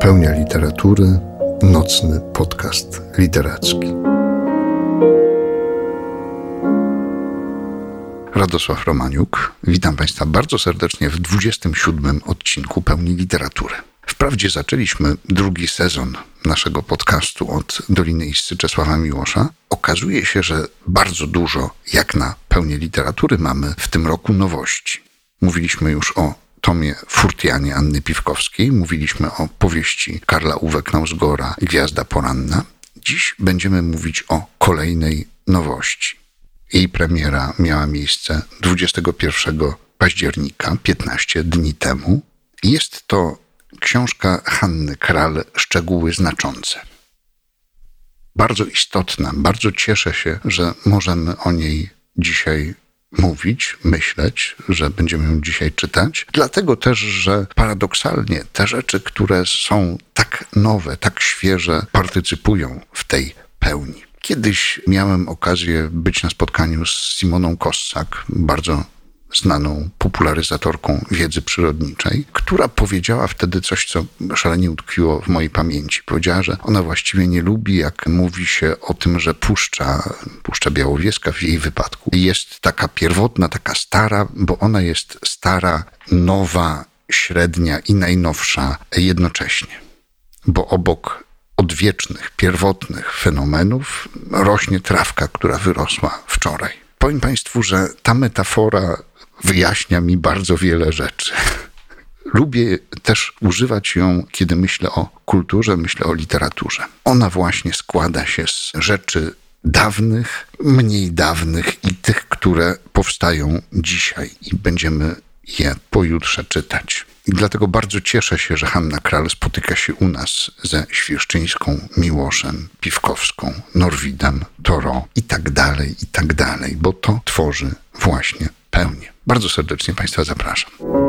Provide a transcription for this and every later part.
Pełnia literatury, nocny podcast literacki. Radosław Romaniuk. Witam Państwa bardzo serdecznie w 27. odcinku Pełni literatury. Wprawdzie zaczęliśmy drugi sezon naszego podcastu od Doliny Issy Czesława Miłosza. Okazuje się, że bardzo dużo, jak na Pełnię literatury, mamy w tym roku nowości. Mówiliśmy już o tomie Furtianie Anny Piwkowskiej, mówiliśmy o powieści Karla Uwe Knausgora Gwiazda poranna. Dziś będziemy mówić o kolejnej nowości. Jej premiera miała miejsce 21 października, 15 dni temu. Jest to książka Hanny Kral Szczegóły znaczące. Bardzo istotna, bardzo cieszę się, że możemy o niej dzisiaj mówić, myśleć, że będziemy ją dzisiaj czytać. Dlatego też, że paradoksalnie te rzeczy, które są tak nowe, tak świeże, partycypują w tej pełni. Kiedyś miałem okazję być na spotkaniu z Simoną Kossak, bardzo znaną popularyzatorką wiedzy przyrodniczej, która powiedziała wtedy coś, co szalenie utkwiło w mojej pamięci. Powiedziała, że ona właściwie nie lubi, jak mówi się o tym, że Puszcza Białowieska w jej wypadku jest taka pierwotna, taka stara, bo ona jest stara, nowa, średnia i najnowsza jednocześnie. Bo obok odwiecznych, pierwotnych fenomenów rośnie trawka, która wyrosła wczoraj. Powiem Państwu, że ta metafora wyjaśnia mi bardzo wiele rzeczy. Lubię też używać ją, kiedy myślę o kulturze, myślę o literaturze. Ona właśnie składa się z rzeczy dawnych, mniej dawnych i tych, które powstają dzisiaj i będziemy je pojutrze czytać. I dlatego bardzo cieszę się, że Hanna Kral spotyka się u nas ze Świerszczyńską, Miłoszem, Piwkowską, Norwidem, Thoreau i tak dalej, bo to tworzy właśnie pełnię. Bardzo serdecznie Państwa zapraszam.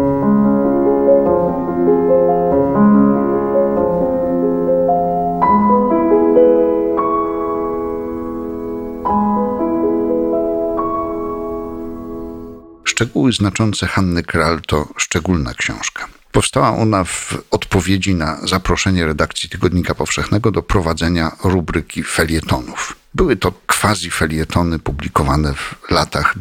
Szczegóły znaczące Hanny Kral to szczególna książka. Powstała ona w odpowiedzi na zaproszenie redakcji Tygodnika Powszechnego do prowadzenia rubryki felietonów. Były to quasi-felietony publikowane w latach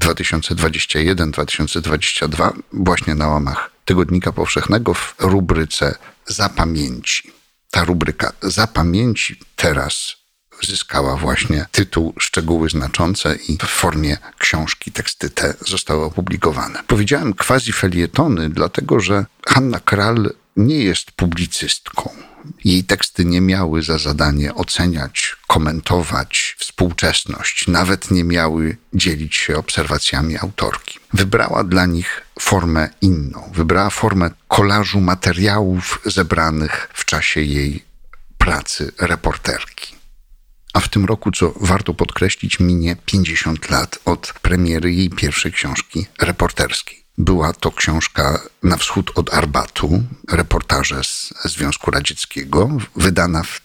2021-2022 właśnie na łamach Tygodnika Powszechnego w rubryce Zapamięci. Ta rubryka Zapamięci teraz zyskała właśnie tytuł Szczegóły znaczące i w formie książki teksty te zostały opublikowane. Powiedziałem quasi-felietony, dlatego że Hanna Kral nie jest publicystką. Jej teksty nie miały za zadanie oceniać, komentować współczesność, nawet nie miały dzielić się obserwacjami autorki. Wybrała dla nich formę inną. Wybrała formę kolażu materiałów zebranych w czasie jej pracy reporterki. A w tym roku, co warto podkreślić, minie 50 lat od premiery jej pierwszej książki reporterskiej. Była to książka Na wschód od Arbatu, reportaże z Związku Radzieckiego, wydana w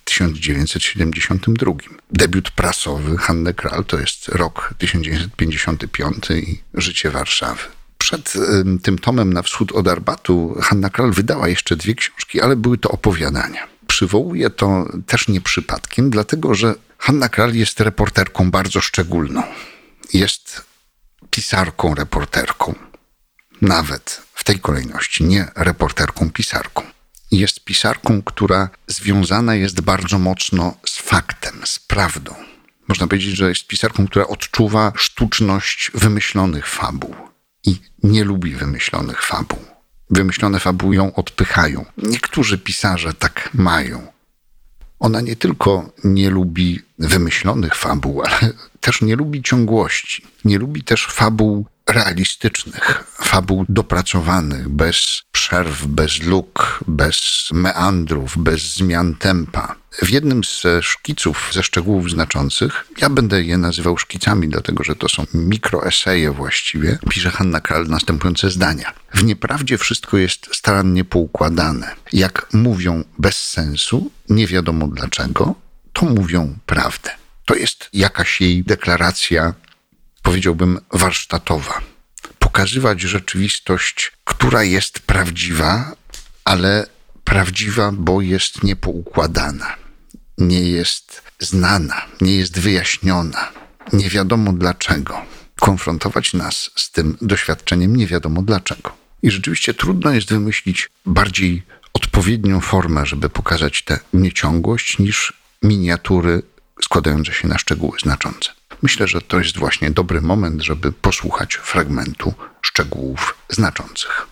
1972. Debiut prasowy Hanny Kral to jest rok 1955 i życie Warszawy. Przed tym tomem Na wschód od Arbatu Hanna Kral wydała jeszcze 2 książki, ale były to opowiadania. Przywołuję to też nie przypadkiem, dlatego że Hanna Kral jest reporterką bardzo szczególną. Jest pisarką, reporterką. Nawet w tej kolejności, nie reporterką, pisarką. Jest pisarką, która związana jest bardzo mocno z faktem, z prawdą. Można powiedzieć, że jest pisarką, która odczuwa sztuczność wymyślonych fabuł i nie lubi wymyślonych fabuł. Wymyślone fabuły ją odpychają. Niektórzy pisarze tak mają. Ona nie tylko nie lubi wymyślonych fabuł, ale też nie lubi ciągłości. Nie lubi też fabuł realistycznych, fabuł dopracowanych, bez przerw, bez luk, bez meandrów, bez zmian tempa. W jednym z szkiców ze szczegółów znaczących, ja będę je nazywał szkicami, dlatego że to są mikroeseje właściwie, pisze Hanna Kral następujące zdania. W nieprawdzie wszystko jest starannie poukładane. Jak mówią bez sensu, nie wiadomo dlaczego, to mówią prawdę. To jest jakaś jej deklaracja, powiedziałbym, warsztatowa. Pokazywać rzeczywistość, która jest prawdziwa, ale prawdziwa, bo jest niepoukładana, nie jest znana, nie jest wyjaśniona, nie wiadomo dlaczego. Konfrontować nas z tym doświadczeniem nie wiadomo dlaczego. I rzeczywiście trudno jest wymyślić bardziej odpowiednią formę, żeby pokazać tę nieciągłość, niż miniatury składające się na szczegóły znaczące. Myślę, że to jest właśnie dobry moment, żeby posłuchać fragmentu szczegółów znaczących.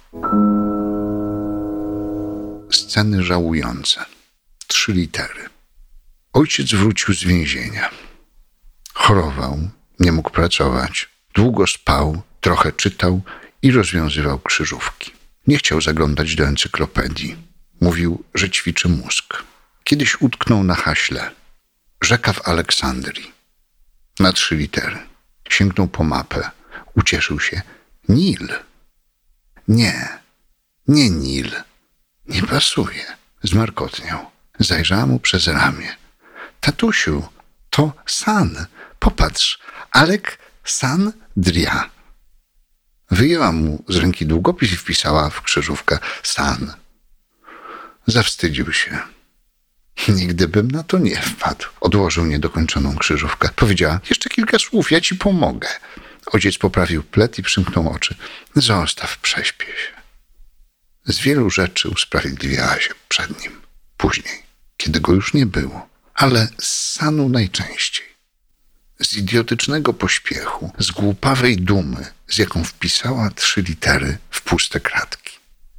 Sceny żałujące. 3 litery. Ojciec wrócił z więzienia. Chorował, nie mógł pracować, długo spał, trochę czytał i rozwiązywał krzyżówki. Nie chciał zaglądać do encyklopedii. Mówił, że ćwiczy mózg. Kiedyś utknął na haśle. Rzeka w Aleksandrii. Na 3 litery. Sięgnął po mapę. Ucieszył się. Nil. Nie Nil. Nie pasuje. Zmarkotniał. Zajrzała mu przez ramię. Tatusiu, to San. Popatrz. Aleksandria. Wyjęła mu z ręki długopis i wpisała w krzyżówkę San. Zawstydził się. Nigdy bym na to nie wpadł. Odłożył niedokończoną krzyżówkę. Powiedziała, jeszcze kilka słów, ja ci pomogę. Ojciec poprawił plet i przymknął oczy. Zostaw, prześpię się. Z wielu rzeczy usprawiedliwiała się przed nim. Później, kiedy go już nie było. Ale z Sanu najczęściej. Z idiotycznego pośpiechu, z głupawej dumy, z jaką wpisała 3 litery w puste kratki.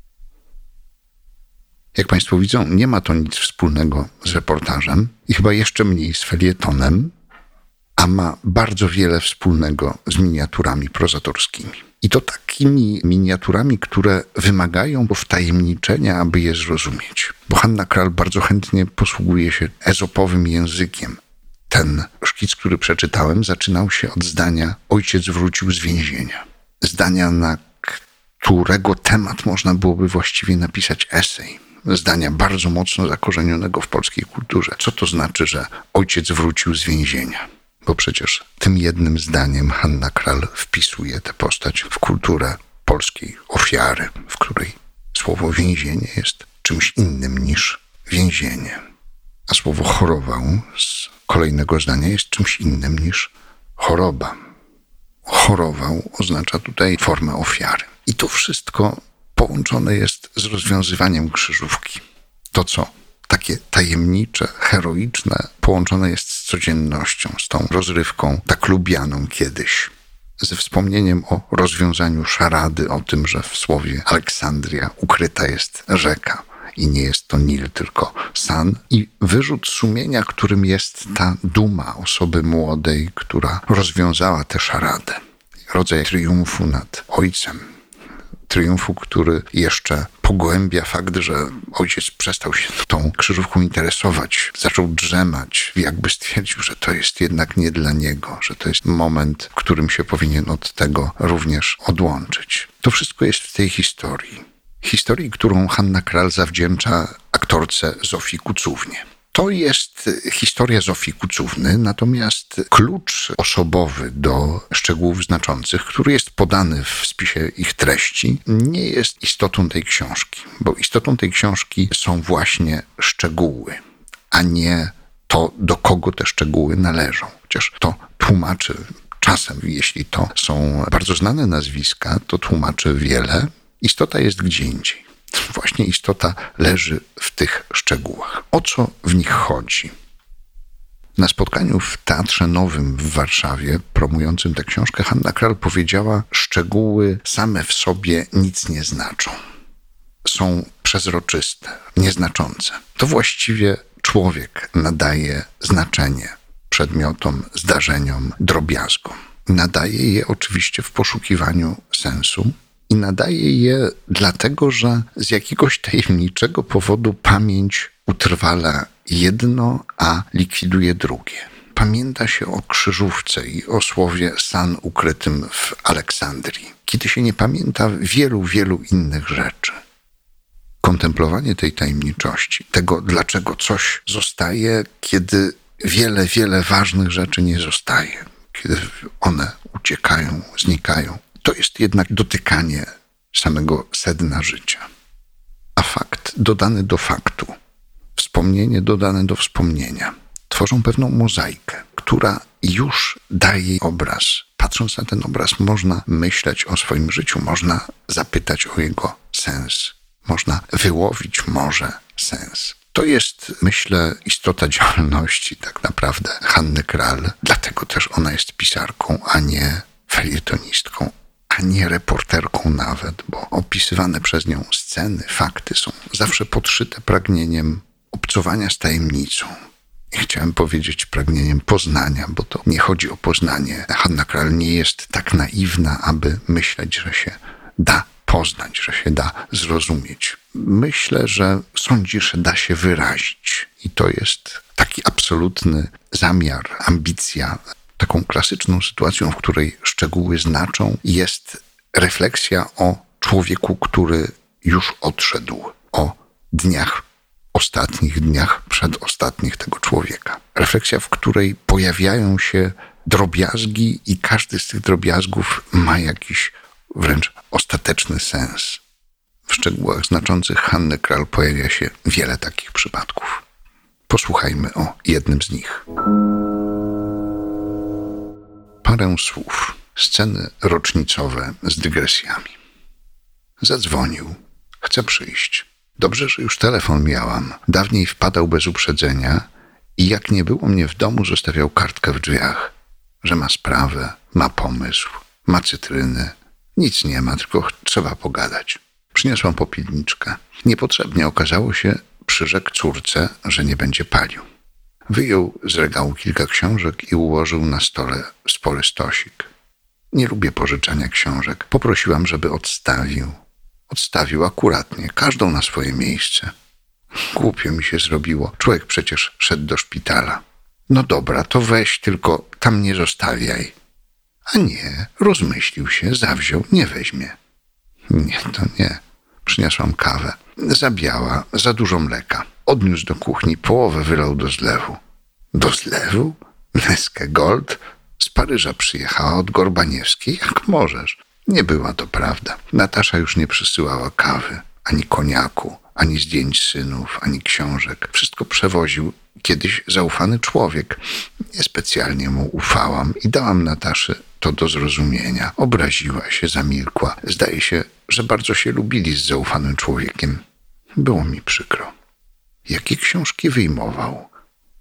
Jak Państwo widzą, nie ma to nic wspólnego z reportażem i chyba jeszcze mniej z felietonem, a ma bardzo wiele wspólnego z miniaturami prozatorskimi. I to takimi miniaturami, które wymagają wtajemniczenia, aby je zrozumieć. Bo Hanna Kral bardzo chętnie posługuje się ezopowym językiem. Ten szkic, który przeczytałem, zaczynał się od zdania ojciec wrócił z więzienia. Zdania, na którego temat można byłoby właściwie napisać esej. Zdania bardzo mocno zakorzenionego w polskiej kulturze. Co to znaczy, że ojciec wrócił z więzienia? Bo przecież tym jednym zdaniem Hanna Kral wpisuje tę postać w kulturę polskiej ofiary, w której słowo więzienie jest czymś innym niż więzienie. A słowo chorował z kolejnego zdania jest czymś innym niż choroba. Chorował oznacza tutaj formę ofiary. I to wszystko połączone jest z rozwiązywaniem krzyżówki. To, co takie tajemnicze, heroiczne, połączone jest z codziennością, z tą rozrywką tak lubianą kiedyś. Ze wspomnieniem o rozwiązaniu szarady, o tym, że w słowie Aleksandria ukryta jest rzeka. I nie jest to Nil, tylko San. I wyrzut sumienia, którym jest ta duma osoby młodej, która rozwiązała tę szaradę. Rodzaj triumfu nad ojcem. Triumfu, który jeszcze pogłębia fakt, że ojciec przestał się tą krzyżówką interesować. Zaczął drzemać, jakby stwierdził, że to jest jednak nie dla niego, że to jest moment, w którym się powinien od tego również odłączyć. To wszystko jest w tej historii. Historii, którą Hanna Kral zawdzięcza aktorce Zofii Kucównie. To jest historia Zofii Kucówny, natomiast klucz osobowy do szczegółów znaczących, który jest podany w spisie ich treści, nie jest istotą tej książki, bo istotą tej książki są właśnie szczegóły, a nie to, do kogo te szczegóły należą. Chociaż to tłumaczy czasem, jeśli to są bardzo znane nazwiska, to tłumaczy wiele. Istota jest gdzie indziej. Właśnie istota leży w tych szczegółach. O co w nich chodzi? Na spotkaniu w Teatrze Nowym w Warszawie, promującym tę książkę, Hanna Kral powiedziała, szczegóły same w sobie nic nie znaczą. Są przezroczyste, nieznaczące. To właściwie człowiek nadaje znaczenie przedmiotom, zdarzeniom, drobiazgom. Nadaje je oczywiście w poszukiwaniu sensu, i nadaje je dlatego, że z jakiegoś tajemniczego powodu pamięć utrwala jedno, a likwiduje drugie. Pamięta się o krzyżówce i o słowie San ukrytym w Aleksandrii, kiedy się nie pamięta wielu innych rzeczy. Kontemplowanie tej tajemniczości, tego dlaczego coś zostaje, kiedy wiele ważnych rzeczy nie zostaje, kiedy one uciekają, znikają. To jest jednak dotykanie samego sedna życia. A fakt, Fakt dodany do faktu, wspomnienie dodane do wspomnienia tworzą pewną mozaikę, która już daje obraz. Patrząc na ten obraz, można myśleć o swoim życiu, można zapytać o jego sens, można wyłowić może sens. To jest, myślę, istota działalności tak naprawdę Hanny Kral. Dlatego też ona jest pisarką, a nie felietonistką, a nie reporterką nawet, bo opisywane przez nią sceny, fakty są zawsze podszyte pragnieniem obcowania z tajemnicą. I chciałem powiedzieć pragnieniem poznania, bo to nie chodzi o poznanie. Hanna Kral nie jest tak naiwna, aby myśleć, że się da poznać, że się da zrozumieć. Myślę, że sądzi, że da się wyrazić. I to jest taki absolutny zamiar, ambicja. Taką klasyczną sytuacją, w której szczegóły znaczą, jest refleksja o człowieku, który już odszedł, o ostatnich dniach przedostatnich tego człowieka. Refleksja, w której pojawiają się drobiazgi i każdy z tych drobiazgów ma jakiś wręcz ostateczny sens. W szczegółach znaczących Hanny Kral pojawia się wiele takich przypadków. Posłuchajmy o jednym z nich. Parę słów. Sceny rocznicowe z dygresjami. Zadzwonił. Chce przyjść. Dobrze, że już telefon miałam. Dawniej wpadał bez uprzedzenia i jak nie było mnie w domu, zostawiał kartkę w drzwiach, że ma sprawę, ma pomysł, ma cytryny. Nic nie ma, tylko trzeba pogadać. Przyniosłam popielniczkę. Niepotrzebnie okazało się, przyrzekł córce, że nie będzie palił. Wyjął z regału kilka książek i ułożył na stole spory stosik. Nie lubię pożyczania książek. Poprosiłam, żeby odstawił. Odstawił akuratnie, każdą na swoje miejsce. Głupio mi się zrobiło. Człowiek przecież szedł do szpitala. No dobra, to weź, tylko tam nie zostawiaj. A nie, rozmyślił się, zawziął, nie weźmie. Nie, to nie. Przyniosłam kawę. Za biała, za dużo mleka. Odniósł do kuchni, połowę wylał do zlewu. Do zlewu? Neskę Gold? Z Paryża przyjechała od Gorbaniewskiej, jak możesz. Nie była to prawda. Natasza już nie przysyłała kawy, ani koniaku, ani zdjęć synów, ani książek. Wszystko przewoził kiedyś zaufany człowiek. Niespecjalnie mu ufałam i dałam Nataszy to do zrozumienia. Obraziła się, zamilkła. Zdaje się, że bardzo się lubili z zaufanym człowiekiem. Było mi przykro. Jakie książki wyjmował?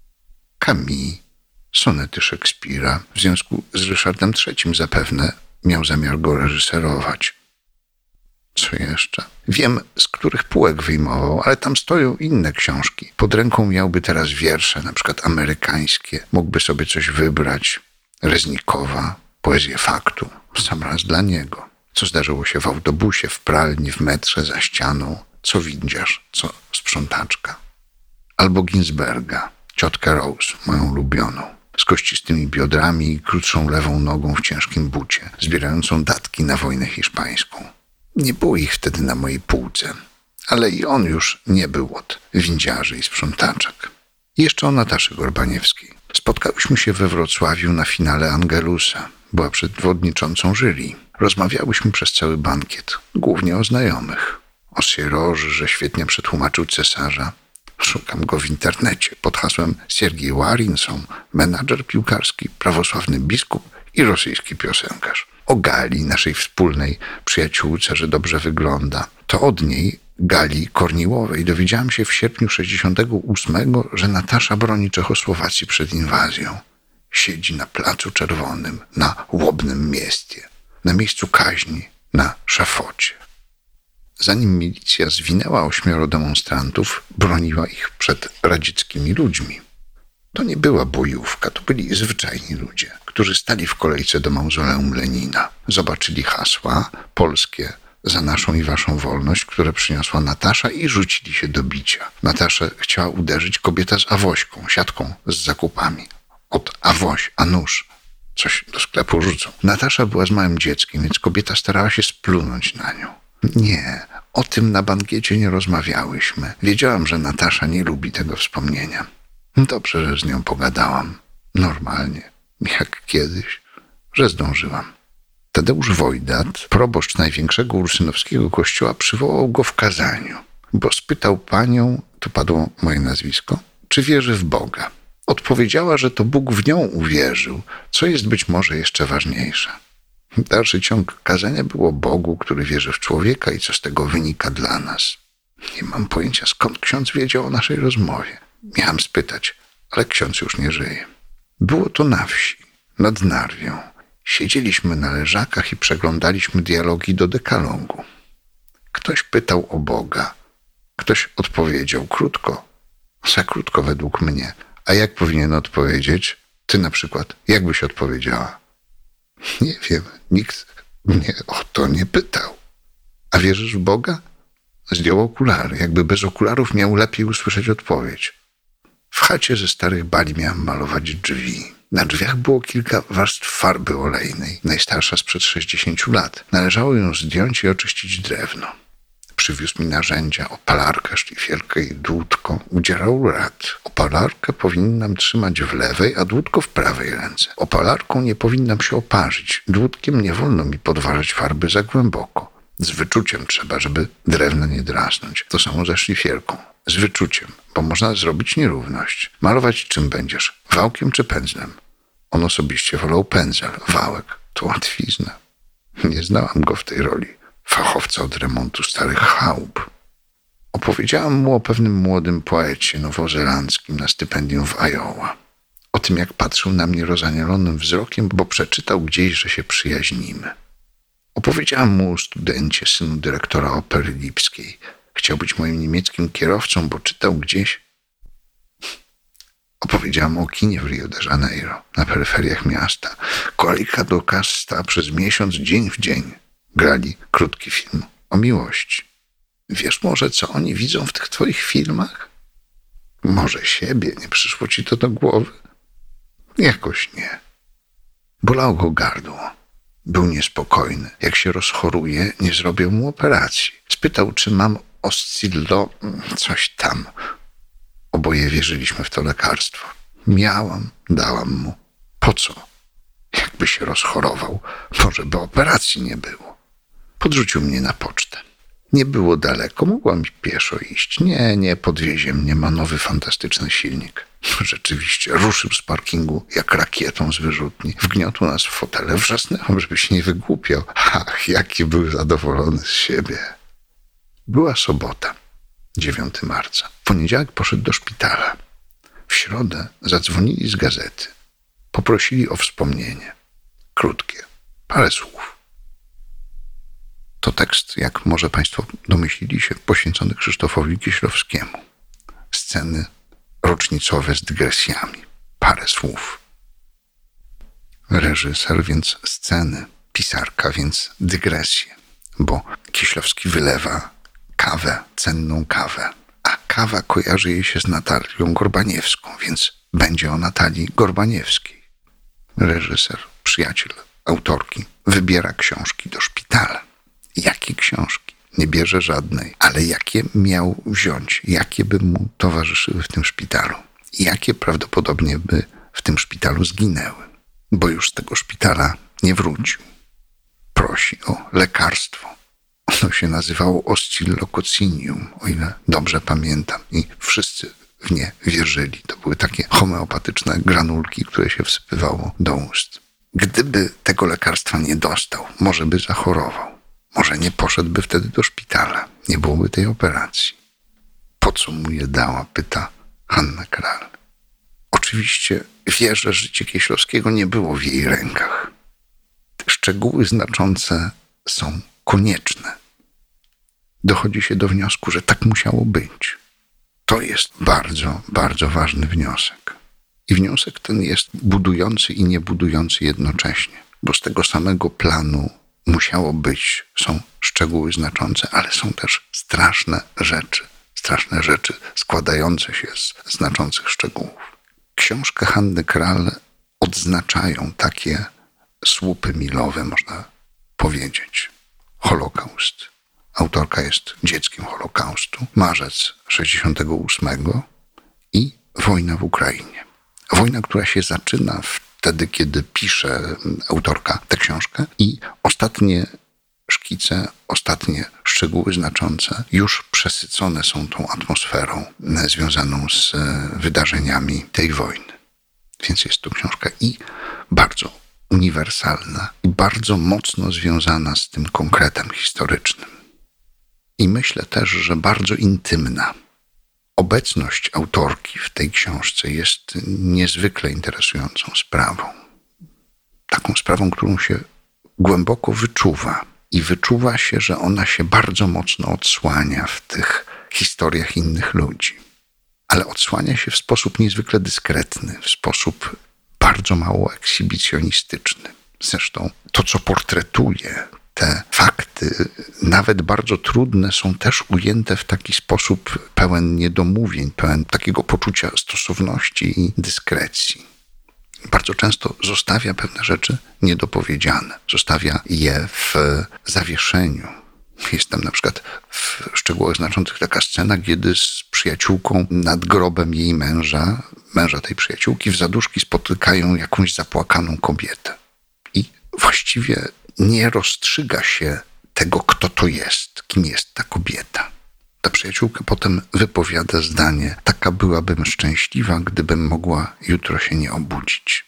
Camus, sonety Szekspira. W związku z Ryszardem III zapewne miał zamiar go reżyserować. Co jeszcze? Wiem, z których półek wyjmował, ale tam stoją inne książki. Pod ręką miałby teraz wiersze, na przykład amerykańskie. Mógłby sobie coś wybrać. Reznikowa, poezję faktu. W sam raz dla niego. Co zdarzyło się w autobusie, w pralni, w metrze, za ścianą. Co windziarz, co sprzątaczka. Albo Ginsberga, ciotkę Rose, moją ulubioną. Z kościstymi biodrami i krótszą lewą nogą w ciężkim bucie, zbierającą datki na wojnę hiszpańską. Nie było ich wtedy na mojej półce, ale i on już nie był od windziarzy i sprzątaczek. I jeszcze o Nataszy Gorbaniewskiej. Spotkałyśmy się we Wrocławiu na finale Angelusa. Była przewodniczącą jury. Rozmawiałyśmy przez cały bankiet, głównie o znajomych. O Sieroży, że świetnie przetłumaczył Cesarza. Szukam go w internecie pod hasłem Siergiej Łarinson, menadżer piłkarski, prawosławny biskup i rosyjski piosenkarz. O Gali, naszej wspólnej przyjaciółce, że dobrze wygląda. To od niej, Gali Korniłowej, dowiedziałam się w sierpniu 68, że Natasza broni Czechosłowacji przed inwazją. Siedzi na Placu Czerwonym, na Łobnym Mieście, na miejscu kaźni, na szafocie. Zanim milicja zwinęła 8 demonstrantów, broniła ich przed radzieckimi ludźmi. To nie była bojówka, to byli zwyczajni ludzie, którzy stali w kolejce do mauzoleum Lenina. Zobaczyli hasła polskie za naszą i waszą wolność, które przyniosła Natasza i rzucili się do bicia. Nataszę chciała uderzyć kobieta z awośką, siatką z zakupami. Od awoś, a nóż. Coś do sklepu rzucą. Natasza była z małym dzieckiem, więc kobieta starała się splunąć na nią. Nie, o tym na bankiecie nie rozmawiałyśmy. Wiedziałam, że Natasza nie lubi tego wspomnienia. Dobrze, że z nią pogadałam. Normalnie, jak kiedyś, że zdążyłam. Tadeusz Wojdat, proboszcz największego ursynowskiego kościoła, przywołał go w kazaniu. bo spytał panią, tu padło moje nazwisko, czy wierzy w Boga. Odpowiedziała, że to Bóg w nią uwierzył, co jest być może jeszcze ważniejsze. Dalszy ciąg kazania było o Bogu, który wierzy w człowieka i co z tego wynika dla nas. Nie mam pojęcia, skąd ksiądz wiedział o naszej rozmowie. Miałem spytać, ale ksiądz już nie żyje. Było to na wsi, nad Narwią. Siedzieliśmy na leżakach i przeglądaliśmy dialogi do dekalogu. Ktoś pytał o Boga. Ktoś odpowiedział krótko. Za krótko według mnie. A jak powinien odpowiedzieć? Ty na przykład, jak byś odpowiedziała? Nie wiem, nikt mnie o to nie pytał. A wierzysz w Boga? Zdjął okulary. Jakby bez okularów miał lepiej usłyszeć odpowiedź. W chacie ze starych bali miałem malować drzwi. Na drzwiach było kilka warstw farby olejnej, najstarsza sprzed 60 lat. Należało ją zdjąć i oczyścić drewno. Przywiózł mi narzędzia, opalarkę, szlifierkę i dłutko. Udzierał rad. Opalarkę powinnam trzymać w lewej, a dłutko w prawej ręce. Opalarką nie powinnam się oparzyć. Dłutkiem nie wolno mi podważać farby za głęboko. Z wyczuciem trzeba, żeby drewno nie drasnąć. To samo ze szlifierką. Z wyczuciem, bo można zrobić nierówność. Malować czym będziesz? Wałkiem czy pędzlem? On osobiście wolał pędzel. Wałek to łatwizna. Nie znałam go w tej roli. Fachowca od remontu starych chałup. Opowiedziałam mu o pewnym młodym poecie nowozelandzkim na stypendium w Iowa. O tym, jak patrzył na mnie rozanielonym wzrokiem, bo przeczytał gdzieś, że się przyjaźnimy. Opowiedziałam mu o studencie, synu dyrektora Opery Lipskiej. Chciał być moim niemieckim kierowcą, bo czytał gdzieś. Opowiedziałam o kinie w Rio de Janeiro, na peryferiach miasta. Kolejka do kas stała przez miesiąc, dzień w dzień. Grali krótki film o miłości. Wiesz może, co oni widzą w tych twoich filmach? Może siebie, nie przyszło ci to do głowy? Jakoś nie. Bolało go gardło. Był niespokojny. Jak się rozchoruje, nie zrobią mu operacji. Spytał, czy mam oscillo... coś tam. Oboje wierzyliśmy w to lekarstwo. Miałam, dałam mu. Po co? Jakby się rozchorował, może by operacji nie było. Podrzucił mnie na pocztę. Nie było daleko, mogłam pieszo iść. Nie, podwiezie mnie, ma nowy, fantastyczny silnik. Rzeczywiście, ruszył z parkingu jak rakietą z wyrzutni. Wgniotł nas w fotele, wrzasnęłam, żeby się nie wygłupiał. Ach, jaki był zadowolony z siebie. Była sobota, 9 marca. W poniedziałek poszedł do szpitala. W środę zadzwonili z gazety. Poprosili o wspomnienie. Krótkie, parę słów. To tekst, jak może Państwo domyślili się, poświęcony Krzysztofowi Kieślowskiemu. Sceny rocznicowe z dygresjami. Parę słów. Reżyser, więc sceny. Pisarka, więc dygresje. Bo Kieślowski wylewa kawę, cenną kawę. A kawa kojarzy jej się z Natalią Gorbaniewską, więc będzie o Natalii Gorbaniewskiej. Reżyser, przyjaciel autorki, wybiera książki do szpitala. Jakie książki? Nie bierze żadnej, ale jakie miał wziąć? Jakie by mu towarzyszyły w tym szpitalu? Jakie prawdopodobnie by w tym szpitalu zginęły? Bo już z tego szpitala nie wrócił. Prosi o lekarstwo. Ono się nazywało oscillococinium, o ile dobrze pamiętam. I wszyscy w nie wierzyli. To były takie homeopatyczne granulki, które się wsypywało do ust. Gdyby tego lekarstwa nie dostał, może by zachorował. Może nie poszedłby wtedy do szpitala. Nie byłoby tej operacji. Po co mu je dała? Pyta Hanna Kral. Oczywiście wie, że życie Kieślowskiego nie było w jej rękach. Szczegóły znaczące są konieczne. Dochodzi się do wniosku, że tak musiało być. To jest bardzo, bardzo ważny wniosek. I wniosek ten jest budujący i niebudujący jednocześnie, bo z tego samego planu musiało być, są szczegóły znaczące, ale są też straszne rzeczy składające się z znaczących szczegółów. Książkę Hanny Kral odznaczają takie słupy milowe, można powiedzieć. Holokaust. Autorka jest dzieckiem Holokaustu. Marzec 68 i wojna w Ukrainie. Wojna, która się zaczyna wtedy, kiedy pisze autorka tę książkę i ostatnie szkice, ostatnie szczegóły znaczące już przesycone są tą atmosferą związaną z wydarzeniami tej wojny. Więc jest to książka i bardzo uniwersalna, i bardzo mocno związana z tym konkretem historycznym. I myślę też, że bardzo intymna. Obecność autorki w tej książce jest niezwykle interesującą sprawą. Taką sprawą, którą się głęboko wyczuwa. I wyczuwa się, że ona się bardzo mocno odsłania w tych historiach innych ludzi. Ale odsłania się w sposób niezwykle dyskretny, w sposób bardzo mało ekshibicjonistyczny. Zresztą to, co portretuje, te fakty, nawet bardzo trudne, są też ujęte w taki sposób pełen niedomówień, pełen takiego poczucia stosowności i dyskrecji. Bardzo często zostawia pewne rzeczy niedopowiedziane. Zostawia je w zawieszeniu. Jest tam na przykład w szczegółach znaczących taka scena, kiedy z przyjaciółką nad grobem jej męża tej przyjaciółki w zaduszki spotykają jakąś zapłakaną kobietę. I właściwie nie rozstrzyga się tego, kto to jest, kim jest ta kobieta. Ta przyjaciółka potem wypowiada zdanie: taka byłabym szczęśliwa, gdybym mogła jutro się nie obudzić.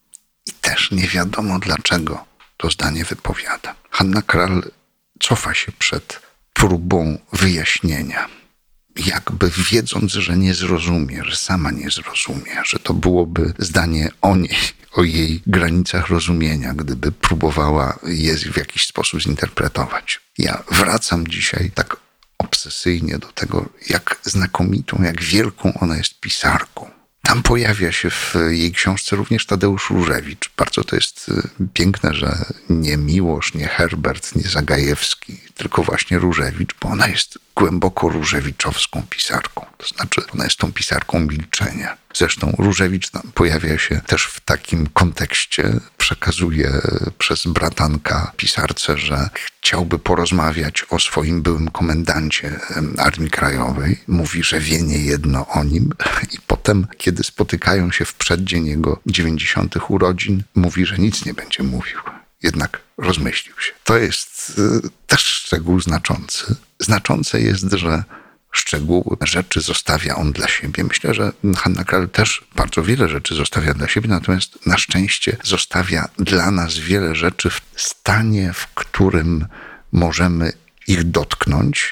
I też nie wiadomo, dlaczego to zdanie wypowiada. Hanna Kral cofa się przed próbą wyjaśnienia. Jakby wiedząc, że nie zrozumie, że sama nie zrozumie, że to byłoby zdanie o niej, o jej granicach rozumienia, gdyby próbowała je w jakiś sposób zinterpretować. Ja wracam dzisiaj tak obsesyjnie do tego, jak znakomitą, jak wielką ona jest pisarką. Tam pojawia się w jej książce również Tadeusz Różewicz. Bardzo to jest piękne, że nie Miłosz, nie Herbert, nie Zagajewski, tylko właśnie Różewicz, bo ona jest głęboko różewiczowską pisarką. To znaczy, ona jest tą pisarką milczenia. Zresztą Różewicz tam pojawia się też w takim kontekście, przekazuje przez bratanka pisarce, że chciałby porozmawiać o swoim byłym komendancie Armii Krajowej. Mówi, że wie niejedno o nim i potem, kiedy spotykają się w przeddzień jego 90. urodzin, mówi, że nic nie będzie mówił. Jednak rozmyślił się. To jest też szczegół znaczący. Znaczące jest, że szczegóły, rzeczy zostawia on dla siebie. Myślę, że Hanna Kral też bardzo wiele rzeczy zostawia dla siebie, natomiast na szczęście zostawia dla nas wiele rzeczy w stanie, w którym możemy ich dotknąć,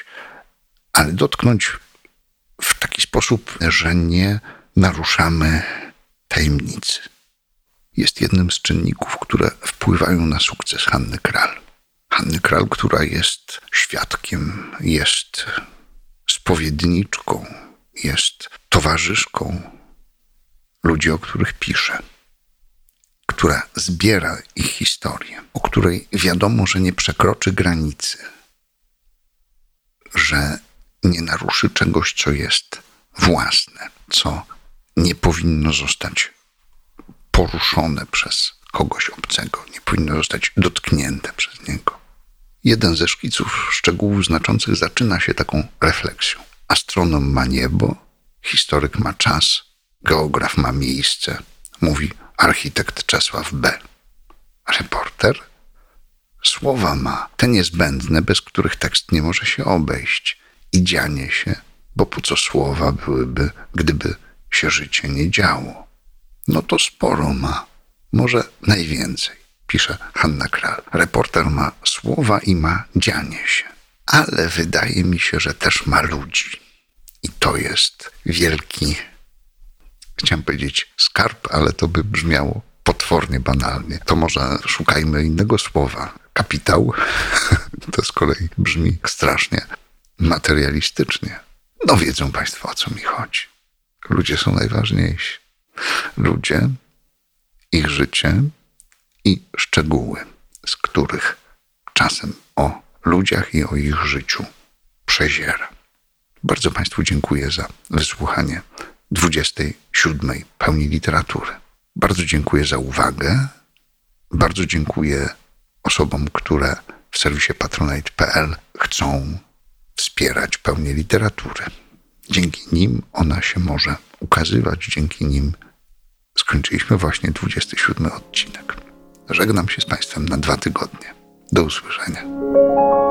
ale dotknąć w taki sposób, że nie naruszamy tajemnicy. Jest jednym z czynników, które wpływają na sukces Hanny Kral. Hanny Kral, która jest świadkiem, jest spowiedniczką, jest towarzyszką ludzi, o których pisze, która zbiera ich historię, o której wiadomo, że nie przekroczy granicy, że nie naruszy czegoś, co jest własne, co nie powinno zostać poruszone przez kogoś obcego, nie powinno zostać dotknięte przez niego. Jeden ze szkiców szczegółów znaczących zaczyna się taką refleksją. Astronom ma niebo, historyk ma czas, geograf ma miejsce, mówi architekt Czesław B. Reporter słowa ma, te niezbędne, bez których tekst nie może się obejść, i dzianie się, bo po co słowa byłyby, gdyby się życie nie działo. No to sporo ma, może najwięcej, pisze Hanna Kral. Reporter ma słowa i ma dzianie się, ale wydaje mi się, że też ma ludzi. I to jest wielki, chciałem powiedzieć skarb, ale to by brzmiało potwornie banalnie. To może szukajmy innego słowa. Kapitał, to z kolei brzmi strasznie materialistycznie. No wiedzą Państwo, o co mi chodzi. Ludzie są najważniejsi. Ludzie, ich życie i szczegóły, z których czasem o ludziach i o ich życiu przeziera. Bardzo Państwu dziękuję za wysłuchanie 27. Pełni Literatury. Bardzo dziękuję za uwagę. Bardzo dziękuję osobom, które w serwisie patronite.pl chcą wspierać Pełnię Literatury. Dzięki nim ona się może ukazywać, dzięki nim skończyliśmy właśnie 27. odcinek. Żegnam się z Państwem na 2 tygodnie. Do usłyszenia.